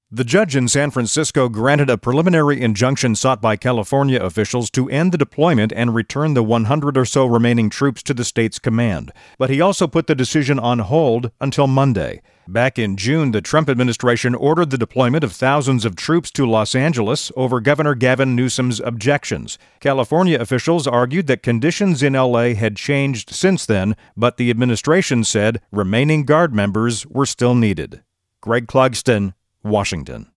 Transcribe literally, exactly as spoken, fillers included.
The judge in San Francisco granted a preliminary injunction sought by California officials to end the deployment and return the one hundred or so remaining troops to the state's command. But he also put the decision on hold until Monday. Back in June, the Trump administration ordered the deployment of thousands of troops to Los Angeles over Governor Gavin Newsom's objections. California officials argued that conditions in L A had changed since then, but the administration said remaining Guard members were still needed. Greg Clugston, Washington.